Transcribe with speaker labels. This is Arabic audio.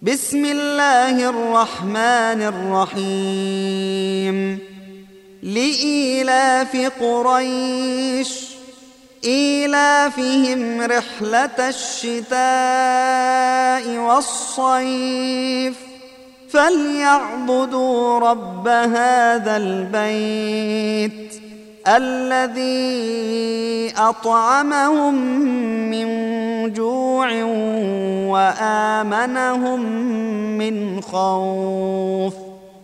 Speaker 1: بسم الله الرحمن الرحيم لإيلاف قريش إيلافهم رحلة الشتاء والصيف فليعبدوا رب هذا البيت الذي أطعمهم من جوع وآمنهم من خوف.